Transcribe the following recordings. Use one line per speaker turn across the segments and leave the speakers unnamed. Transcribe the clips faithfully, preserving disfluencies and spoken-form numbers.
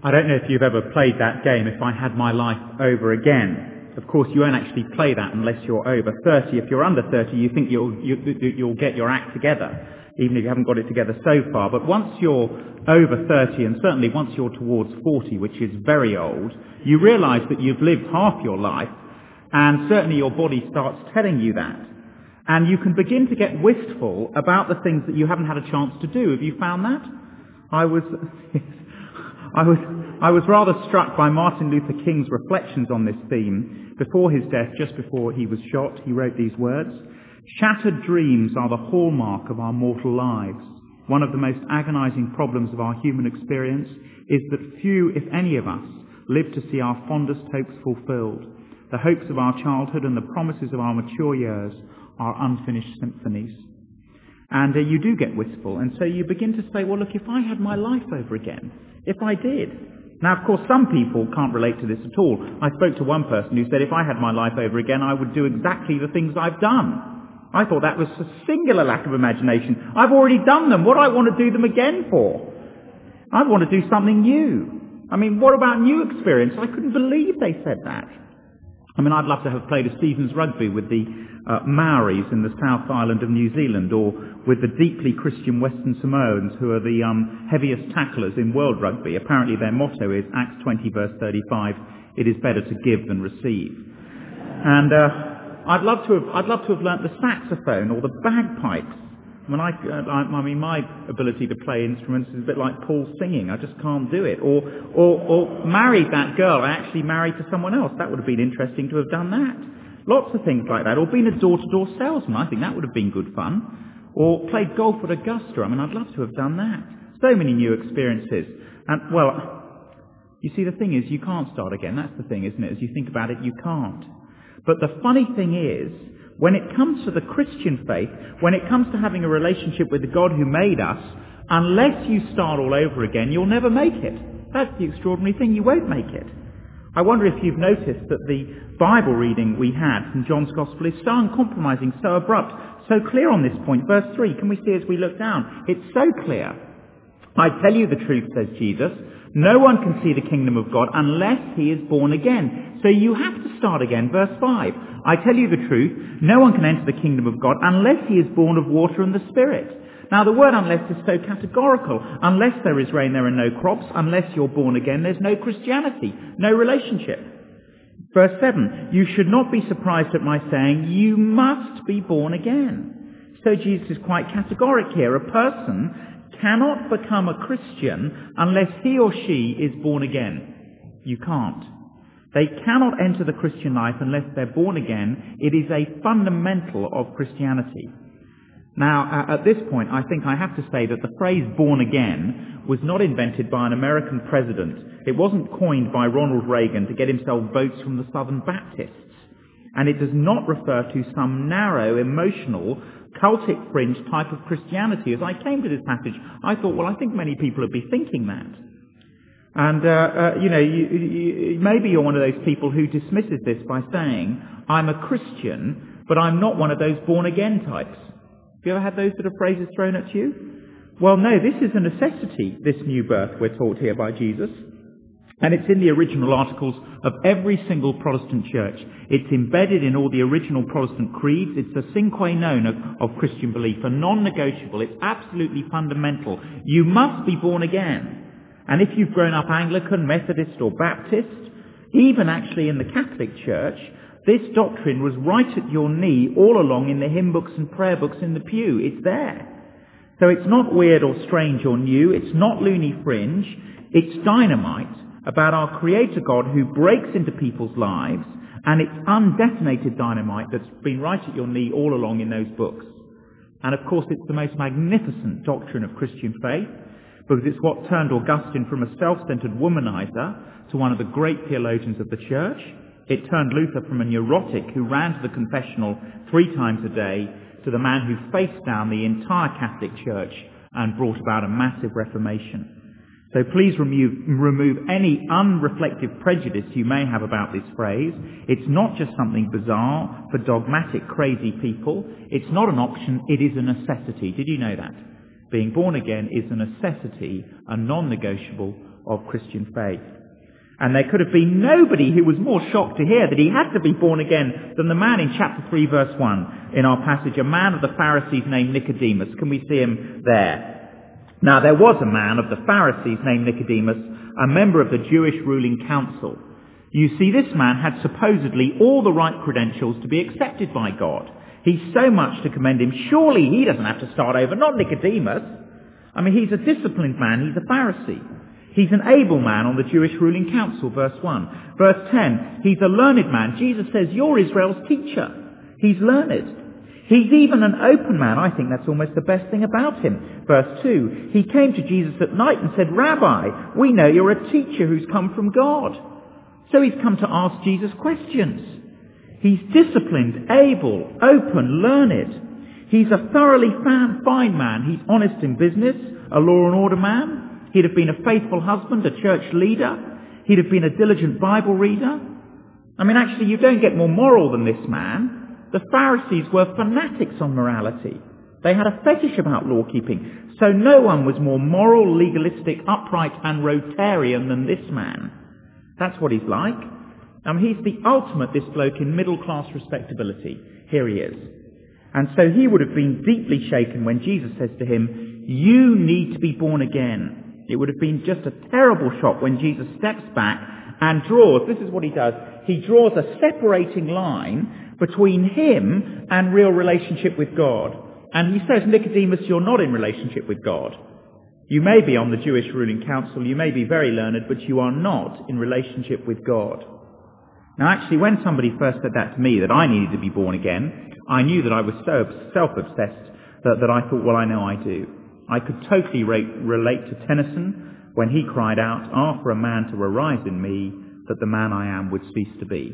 I don't know if you've ever played that game, If I Had My Life Over Again. Of course, you won't actually play that unless you're over thirty. If you're under thirty, you think you'll, you, you'll get your act together, even if you haven't got it together so far. But once you're over thirty, and certainly once you're towards forty, which is very old, you realise that you've lived half your life, and certainly your body starts telling you that. And you can begin to get wistful about the things that you haven't had a chance to do. Have you found that? I was... I was I was rather struck by Martin Luther King's reflections on this theme. Before his death, just before he was shot, he wrote these words: "Shattered dreams are the hallmark of our mortal lives. One of the most agonizing problems of our human experience is that few, if any of us, live to see our fondest hopes fulfilled. The hopes of our childhood and the promises of our mature years are unfinished symphonies." And uh, you do get wistful, and so you begin to say, well, look, if I had my life over again, if I did. Now, of course, some people can't relate to this at all. I spoke to one person who said, if I had my life over again, I would do exactly the things I've done. I thought that was a singular lack of imagination. I've already done them. What do I want to do them again for? I want to do something new. I mean, what about new experience? I couldn't believe they said that. I mean, I'd love to have played a Stevens rugby with the uh, Maoris in the South Island of New Zealand, or with the deeply Christian Western Samoans, who are the um, heaviest tacklers in world rugby. Apparently their motto is Acts twenty verse thirty-five, "It is better to give than receive." And uh, I'd love to have I'd love to have learnt the saxophone or the bagpipes. I mean, I, I, I mean, my ability to play instruments is a bit like Paul singing. I just can't do it. Or, or, or married that girl I actually married to someone else. That would have been interesting to have done that. Lots of things like that. Or been a door-to-door salesman. I think that would have been good fun. Or played golf at Augusta. I mean, I'd love to have done that. So many new experiences. And, well, you see, the thing is, you can't start again. That's the thing, isn't it? As you think about it, you can't. But the funny thing is, when it comes to the Christian faith, when it comes to having a relationship with the God who made us, unless you start all over again, you'll never make it. That's the extraordinary thing. You won't make it. I wonder if you've noticed that the Bible reading we had from John's Gospel is so uncompromising, so abrupt, so clear on this point. Verse three, can we see as we look down? It's so clear. "I tell you the truth," says Jesus, "no one can see the kingdom of God unless he is born again." So you have to start again. Verse five, "I tell you the truth, no one can enter the kingdom of God unless he is born of water and the Spirit." Now the word "unless" is so categorical. Unless there is rain, there are no crops. Unless you're born again, there's no Christianity, no relationship. Verse seven, "You should not be surprised at my saying, you must be born again." So Jesus is quite categoric here. A person cannot become a Christian unless he or she is born again. You can't. They cannot enter the Christian life unless they're born again. It is a fundamental of Christianity. Now, uh, at this point, I think I have to say that the phrase "born again" was not invented by an American president. It wasn't coined by Ronald Reagan to get himself votes from the Southern Baptists. And it does not refer to some narrow, emotional, cultic fringe type of Christianity. As I came to this passage, I thought, well, I think many people would be thinking that. And, uh, uh, you know, you, you, maybe you're one of those people who dismisses this by saying, I'm a Christian, but I'm not one of those born-again types. Have you ever had those sort of phrases thrown at you? Well, no, this is a necessity, this new birth we're taught here by Jesus. And it's in the original articles of every single Protestant church. It's embedded in all the original Protestant creeds. It's a sine qua non of, of Christian belief, a non-negotiable. It's absolutely fundamental. You must be born again. And if you've grown up Anglican, Methodist or Baptist, even actually in the Catholic Church, this doctrine was right at your knee all along in the hymn books and prayer books in the pew. It's there. So it's not weird or strange or new. It's not loony fringe. It's dynamite about our Creator God who breaks into people's lives, and it's undetonated dynamite that's been right at your knee all along in those books. And of course it's the most magnificent doctrine of Christian faith, because it's what turned Augustine from a self-centered womanizer to one of the great theologians of the church. It turned Luther from a neurotic who ran to the confessional three times a day to the man who faced down the entire Catholic Church and brought about a massive reformation. So please remove, remove any unreflective prejudice you may have about this phrase. It's not just something bizarre for dogmatic, crazy people. It's not an option, it is a necessity. Did you know that? Being born again is a necessity, a non-negotiable of Christian faith. And there could have been nobody who was more shocked to hear that he had to be born again than the man in chapter three, verse one in our passage, a man of the Pharisees named Nicodemus. Can we see him there? Now, there was a man of the Pharisees named Nicodemus, a member of the Jewish ruling council. You see, this man had supposedly all the right credentials to be accepted by God. He's so much to commend him. Surely he doesn't have to start over, not Nicodemus. I mean, he's a disciplined man. He's a Pharisee. He's an able man on the Jewish ruling council, verse one. Verse ten, he's a learned man. Jesus says, you're Israel's teacher. He's learned. He's even an open man. I think that's almost the best thing about him. Verse two, he came to Jesus at night and said, Rabbi, we know you're a teacher who's come from God. So he's come to ask Jesus questions. He's disciplined, able, open, learned. He's a thoroughly fine man. He's honest in business, a law and order man. He'd have been a faithful husband, a church leader. He'd have been a diligent Bible reader. I mean, actually, you don't get more moral than this man. The Pharisees were fanatics on morality. They had a fetish about law-keeping. So no one was more moral, legalistic, upright and Rotarian than this man. That's what he's like. Um, he's the ultimate, this bloke, in middle-class respectability. Here he is. And so he would have been deeply shaken when Jesus says to him, you need to be born again. It would have been just a terrible shock when Jesus steps back and draws, this is what he does, he draws a separating line between him and real relationship with God. And he says, Nicodemus, you're not in relationship with God. You may be on the Jewish ruling council, you may be very learned, but you are not in relationship with God. Now actually, when somebody first said that to me, that I needed to be born again, I knew that I was so self-obsessed that, that I thought, well, I know I do. I could totally rate, relate to Tennyson when he cried out, ah, for a man to arise in me, that the man I am would cease to be.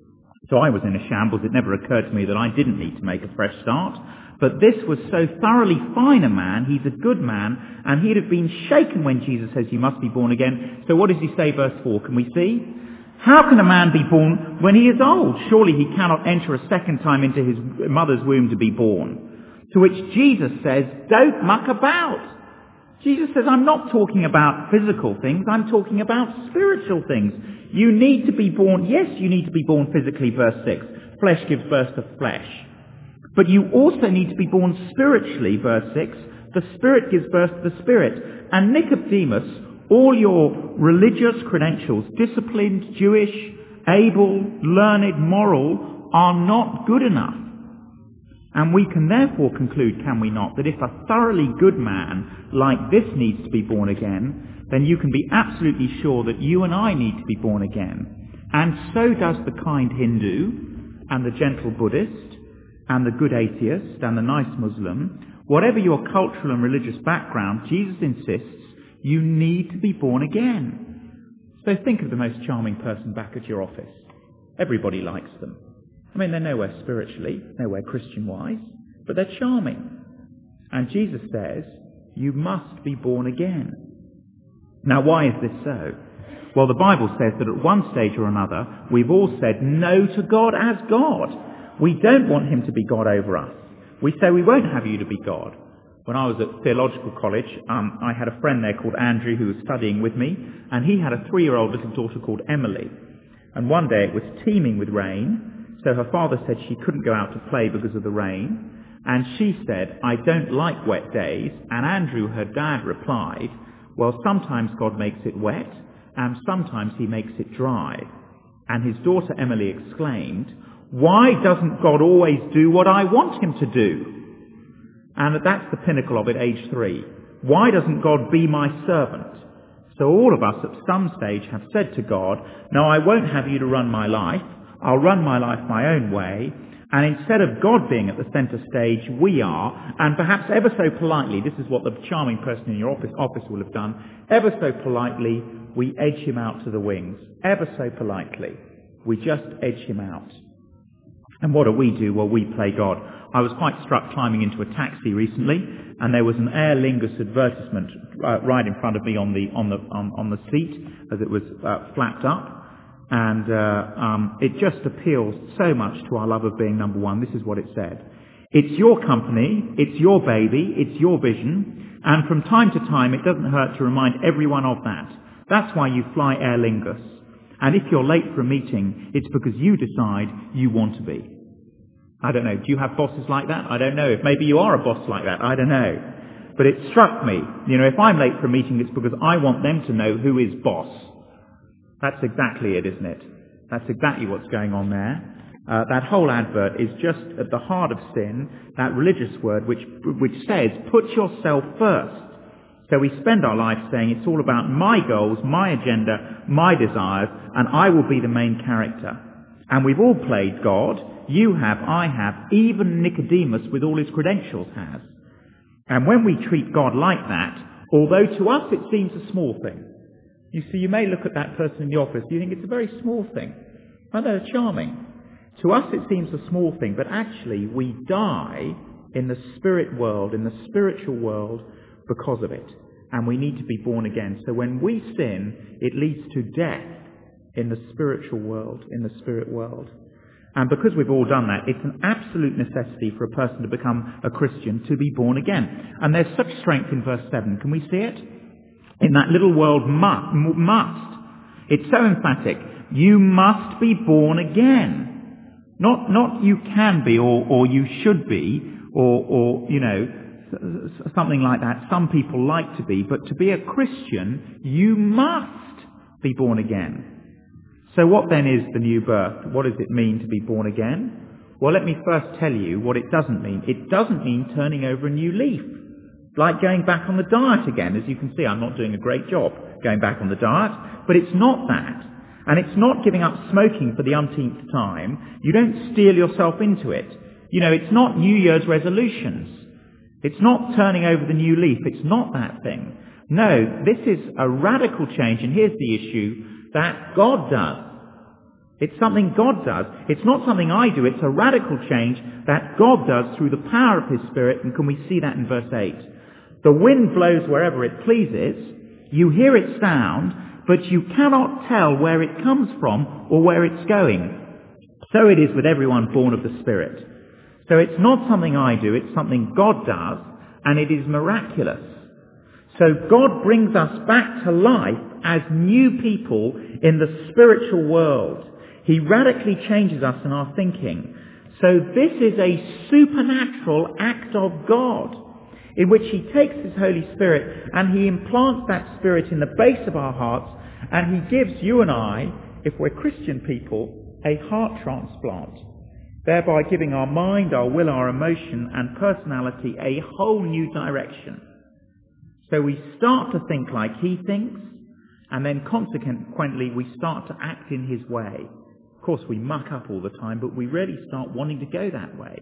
So I was in a shambles. It never occurred to me that I didn't need to make a fresh start. But this was so thoroughly fine a man, he's a good man, and he'd have been shaken when Jesus says you must be born again. So what does he say, verse four? Can we see? How can a man be born when he is old? Surely he cannot enter a second time into his mother's womb to be born. To which Jesus says, don't muck about. Jesus says, I'm not talking about physical things, I'm talking about spiritual things. You need to be born, yes, you need to be born physically, verse six. Flesh gives birth to flesh. But you also need to be born spiritually, verse six. The Spirit gives birth to the Spirit. And Nicodemus, all your religious credentials, disciplined, Jewish, able, learned, moral, are not good enough. And we can therefore conclude, can we not, that if a thoroughly good man like this needs to be born again, then you can be absolutely sure that you and I need to be born again. And so does the kind Hindu, and the gentle Buddhist, and the good atheist, and the nice Muslim. Whatever your cultural and religious background, Jesus insists you need to be born again. So think of the most charming person back at your office. Everybody likes them. I mean, they're nowhere spiritually, nowhere Christian-wise, but they're charming. And Jesus says, you must be born again. Now, why is this so? Well, the Bible says that at one stage or another, we've all said no to God as God. We don't want him to be God over us. We say we won't have you to be God. When I was at theological college, um, I had a friend there called Andrew who was studying with me, and he had a three-year-old little daughter called Emily. And one day it was teeming with rain, so her father said she couldn't go out to play because of the rain. And she said, I don't like wet days. And Andrew, her dad, replied, well, sometimes God makes it wet, and sometimes he makes it dry. And his daughter Emily exclaimed, why doesn't God always do what I want him to do? And that's the pinnacle of it, age three. Why doesn't God be my servant? So all of us at some stage have said to God, no, I won't have you to run my life. I'll run my life my own way, and instead of God being at the centre stage, we are, and perhaps ever so politely, this is what the charming person in your office, office will have done, ever so politely, we edge him out to the wings. Ever so politely. We just edge him out. And what do we do? Well, we play God. I was quite struck climbing into a taxi recently, and there was an Aer Lingus advertisement uh, right in front of me on the on the on, on the seat as it was uh, flapped up. And uh, um, it just appeals so much to our love of being number one. This is what it said. It's your company, it's your baby, it's your vision, and from time to time it doesn't hurt to remind everyone of that. That's why you fly Aer Lingus. And if you're late for a meeting, it's because you decide you want to be. I don't know. Do you have bosses like that? I don't know. If maybe you are a boss like that. I don't know. But it struck me, you know, if I'm late for a meeting, it's because I want them to know who is boss. That's exactly it, isn't it? That's exactly what's going on there. Uh, that whole advert is just at the heart of sin, that religious word which which says, put yourself first. So we spend our life saying it's all about my goals, my agenda, my desires, and I will be the main character. And we've all played God. You have, I have, even Nicodemus with all his credentials has. And when we treat God like that, although to us it seems a small thing, you see, you may look at that person in the office, you think it's a very small thing. Oh, they're charming. To us it seems a small thing, but actually we die in the spirit world, in the spiritual world, because of it. And we need to be born again. So when we sin, it leads to death in the spiritual world, in the spirit world. And because we've all done that, it's an absolute necessity for a person to become a Christian, to be born again. And there's such strength in verse seven. Can we see it? In that little word, must. must. It's so emphatic. You must be born again. Not, not you can be or, or you should be or, or, you know, something like that. Some people like to be, but to be a Christian, you must be born again. So what then is the new birth? What does it mean to be born again? Well, let me first tell you what it doesn't mean. It doesn't mean turning over a new leaf, like going back on the diet again. As you can see, I'm not doing a great job going back on the diet, but it's not that. And it's not giving up smoking for the umpteenth time. You don't steel yourself into it. You know, it's not New Year's resolutions. It's not turning over the new leaf. It's not that thing. No, this is a radical change, and here's the issue, that God does. It's something God does. It's not something I do. It's a radical change that God does through the power of His Spirit, and can we see that in verse eight? The wind blows wherever it pleases. You hear its sound, but you cannot tell where it comes from or where it's going. So it is with everyone born of the Spirit. So it's not something I do, it's something God does, and it is miraculous. So God brings us back to life as new people in the spiritual world. He radically changes us in our thinking. So this is a supernatural act of God, in which He takes His Holy Spirit and He implants that Spirit in the base of our hearts, and He gives you and I, if we're Christian people, a heart transplant, thereby giving our mind, our will, our emotion and personality a whole new direction. So we start to think like He thinks, and then consequently we start to act in His way. Of course we muck up all the time, but we really start wanting to go that way.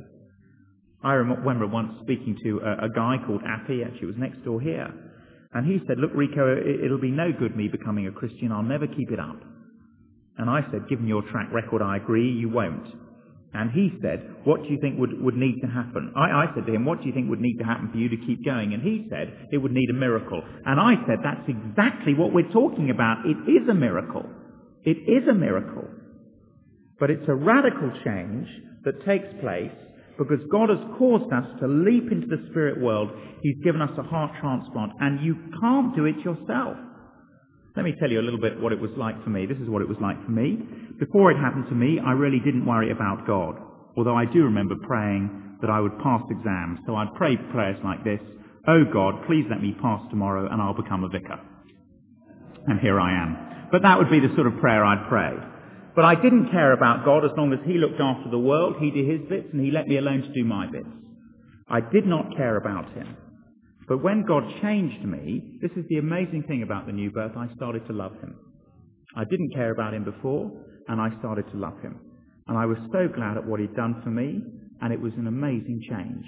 I remember once speaking to a, a guy called Appy, actually it was next door here, and he said, look Rico, it, it'll be no good me becoming a Christian, I'll never keep it up. And I said, given your track record, I agree, you won't. And he said, what do you think would, would need to happen? I, I said to him, what do you think would need to happen for you to keep going? And he said, it would need a miracle. And I said, that's exactly what we're talking about. It is a miracle. It is a miracle. But it's a radical change that takes place because God has caused us to leap into the spirit world. He's given us a heart transplant, and you can't do it yourself. Let me tell you a little bit what it was like for me. This is what it was like for me. Before it happened to me, I really didn't worry about God, although I do remember praying that I would pass exams. So I'd pray prayers like this, oh God, please let me pass tomorrow and I'll become a vicar. And here I am. But that would be the sort of prayer I'd pray. But I didn't care about God as long as He looked after the world, He did His bits, and He let me alone to do my bits. I did not care about Him. But when God changed me, this is the amazing thing about the new birth, I started to love Him. I didn't care about Him before, and I started to love Him. And I was so glad at what He'd done for me, and it was an amazing change.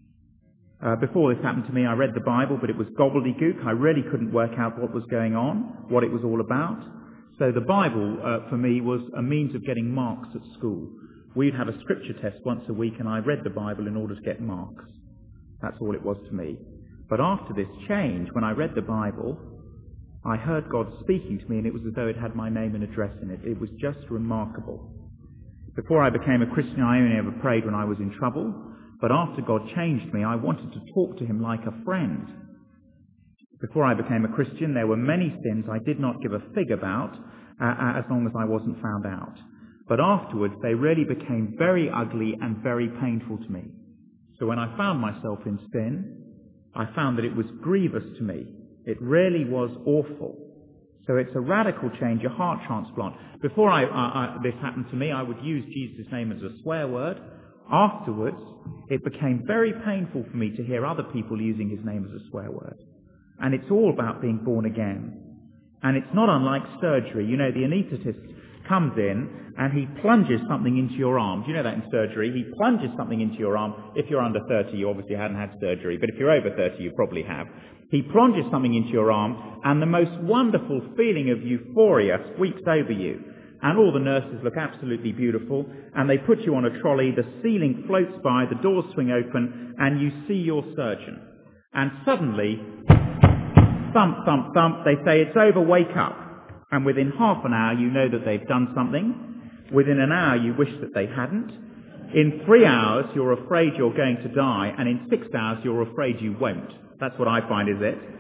Uh, before this happened to me, I read the Bible, but it was gobbledygook. I really couldn't work out what was going on, what it was all about. So the Bible, uh, for me, was a means of getting marks at school. We'd have a scripture test once a week, and I read the Bible in order to get marks. That's all it was to me. But after this change, when I read the Bible, I heard God speaking to me, and it was as though it had my name and address in it. It was just remarkable. Before I became a Christian, I only ever prayed when I was in trouble. But after God changed me, I wanted to talk to Him like a friend. Before I became a Christian, there were many sins I did not give a fig about, uh, as long as I wasn't found out. But afterwards, they really became very ugly and very painful to me. So when I found myself in sin, I found that it was grievous to me. It really was awful. So it's a radical change, a heart transplant. Before I, I, I, this happened to me, I would use Jesus' name as a swear word. Afterwards, it became very painful for me to hear other people using his name as a swear word. And it's all about being born again. And it's not unlike surgery. You know, the anaesthetist comes in and he plunges something into your arm. Do you know that in surgery? He plunges something into your arm. If you're under thirty, you obviously hadn't had surgery. But if you're over thirty, you probably have. He plunges something into your arm, and the most wonderful feeling of euphoria sweeps over you. And all the nurses look absolutely beautiful, and they put you on a trolley, the ceiling floats by, the doors swing open, and you see your surgeon. And suddenly, thump, thump, thump, they say, "It's over, wake up." And within half an hour, you know that they've done something. Within an hour, you wish that they hadn't. In three hours, you're afraid you're going to die, and in six hours, you're afraid you won't. That's what I find is it.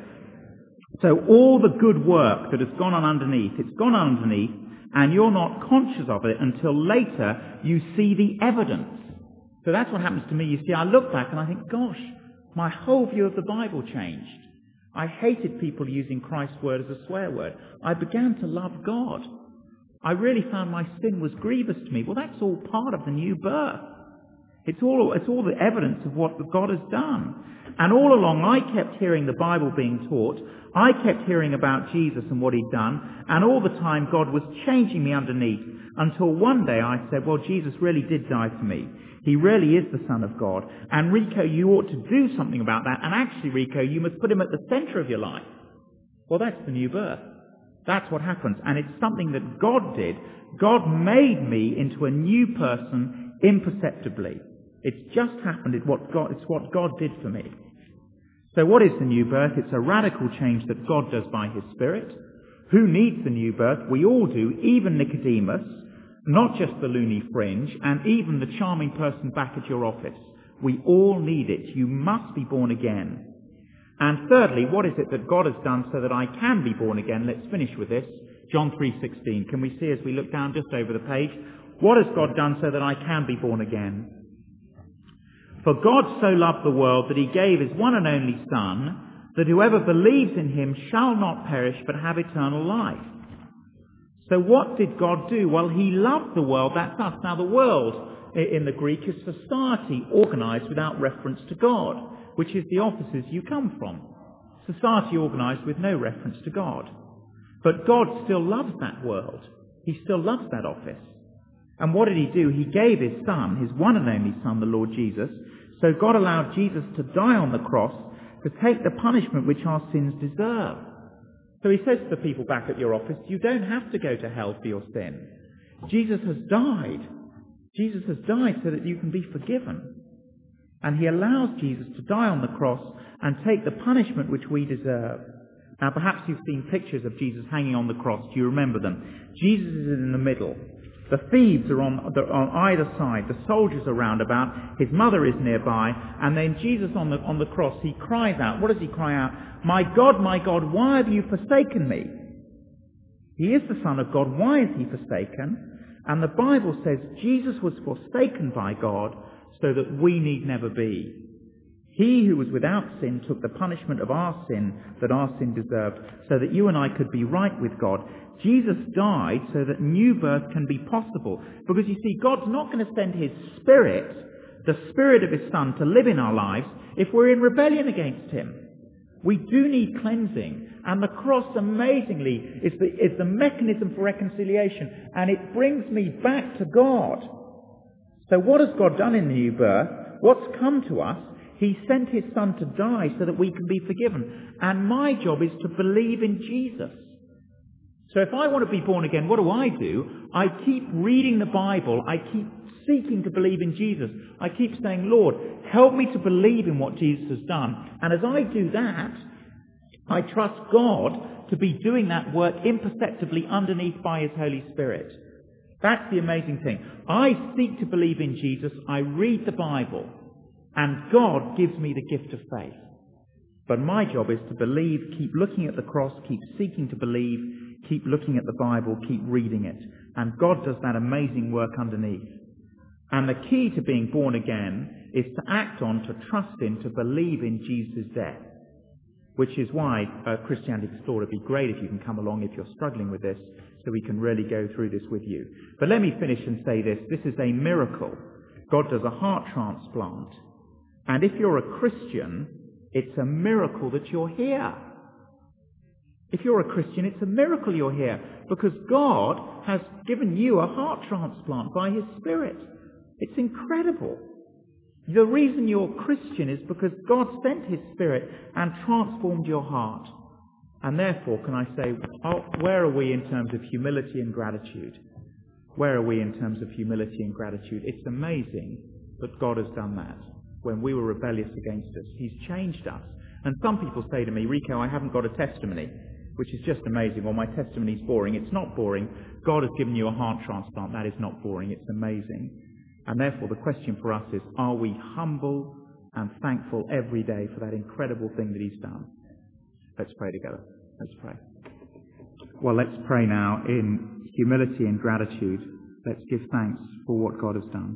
So all the good work that has gone on underneath, it's gone on underneath, and you're not conscious of it until later you see the evidence. So that's what happens to me. You see, I look back and I think, gosh, my whole view of the Bible changed. I hated people using Christ's word as a swear word. I began to love God. I really found my sin was grievous to me. Well, that's all part of the new birth. It's all, it's all the evidence of what God has done. And all along I kept hearing the Bible being taught. I kept hearing about Jesus and what he'd done. And all the time God was changing me underneath, until one day I said, well, Jesus really did die for me. He really is the Son of God. And Rico, you ought to do something about that. And actually, Rico, you must put him at the centre of your life. Well, that's the new birth. That's what happens. And it's something that God did. God made me into a new person imperceptibly. It's just happened. It's what God, it's what God did for me. So what is the new birth? It's a radical change that God does by his Spirit. Who needs the new birth? We all do, even Nicodemus. Not just the loony fringe, and even the charming person back at your office. We all need it. You must be born again. And thirdly, what is it that God has done so that I can be born again? Let's finish with this. John three sixteen. Can we see as we look down just over the page? What has God done so that I can be born again? For God so loved the world that he gave his one and only Son, that whoever believes in him shall not perish but have eternal life. So what did God do? Well, he loved the world. That's us. Now, the world in the Greek is society organised without reference to God, which is the offices you come from. Society organised with no reference to God. But God still loves that world. He still loves that office. And what did he do? He gave his Son, his one and only Son, the Lord Jesus. So God allowed Jesus to die on the cross to take the punishment which our sins deserve. So he says to the people back at your office, you don't have to go to hell for your sin. Jesus has died. Jesus has died so that you can be forgiven. And he allows Jesus to die on the cross and take the punishment which we deserve. Now perhaps you've seen pictures of Jesus hanging on the cross. Do you remember them? Jesus is in the middle. The thieves are on, the, on either side. The soldiers are round about. His mother is nearby. And then Jesus on the, on the cross, he cries out. What does he cry out? My God, my God, why have you forsaken me? He is the Son of God. Why is he forsaken? And the Bible says Jesus was forsaken by God so that we need never be. He who was without sin took the punishment of our sin that our sin deserved so that you and I could be right with God. Jesus died so that new birth can be possible. Because you see, God's not going to send his Spirit, the Spirit of his Son, to live in our lives if we're in rebellion against him. We do need cleansing. And the cross, amazingly, is the, is the mechanism for reconciliation. And it brings me back to God. So what has God done in the new birth? What's come to us? He sent his Son to die so that we can be forgiven. And my job is to believe in Jesus. So if I want to be born again, what do I do? I keep reading the Bible. I keep seeking to believe in Jesus. I keep saying, Lord, help me to believe in what Jesus has done. And as I do that, I trust God to be doing that work imperceptibly underneath by his Holy Spirit. That's the amazing thing. I seek to believe in Jesus. I read the Bible. And God gives me the gift of faith. But my job is to believe, keep looking at the cross, keep seeking to believe, keep looking at the Bible, keep reading it. And God does that amazing work underneath. And the key to being born again is to act on, to trust in, to believe in Jesus' death. Which is why uh, Christianity Explored would be great if you can come along if you're struggling with this, so we can really go through this with you. But let me finish and say this. This is a miracle. God does a heart transplant. And if you're a Christian, it's a miracle that you're here. If you're a Christian, it's a miracle you're here, because God has given you a heart transplant by His Spirit. It's incredible. The reason you're Christian is because God sent His Spirit and transformed your heart. And therefore, can I say, oh, where are we in terms of humility and gratitude? Where are we in terms of humility and gratitude? It's amazing that God has done that when we were rebellious against us. He's changed us. And some people say to me, Rico, I haven't got a testimony, which is just amazing. Well, my testimony's boring. It's not boring. God has given you a heart transplant. That is not boring. It's amazing. And therefore, the question for us is, are we humble and thankful every day for that incredible thing that He's done? Let's pray together. Let's pray. Well, let's pray now in humility and gratitude. Let's give thanks for what God has done.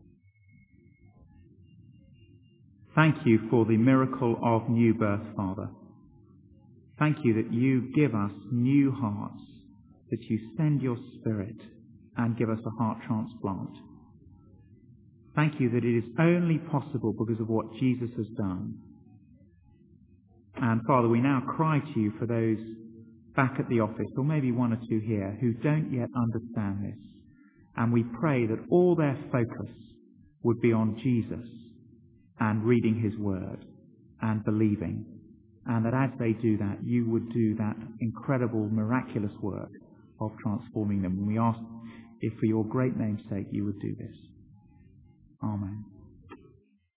Thank you for the miracle of new birth, Father. Thank you that you give us new hearts, that you send your Spirit and give us a heart transplant. Thank you that it is only possible because of what Jesus has done. And Father, we now cry to you for those back at the office, or maybe one or two here, who don't yet understand this. And we pray that all their focus would be on Jesus and reading His Word and believing. And that as they do that, you would do that incredible, miraculous work of transforming them. And we ask if for your great name's sake you would do this. Amen.